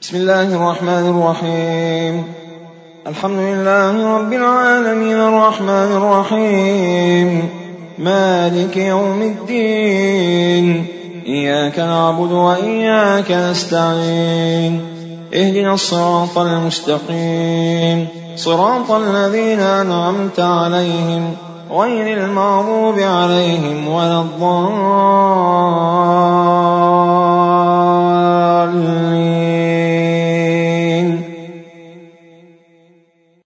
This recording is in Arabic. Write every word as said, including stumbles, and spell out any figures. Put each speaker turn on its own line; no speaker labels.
بسم الله الرحمن الرحيم. الحمد لله رب العالمين الرحمن الرحيم مالك يوم الدين. إياك نعبد وإياك نستعين. اهدنا الصراط المستقيم صراط الذين أنعمت عليهم غير المغضوب عليهم ولا الضالين.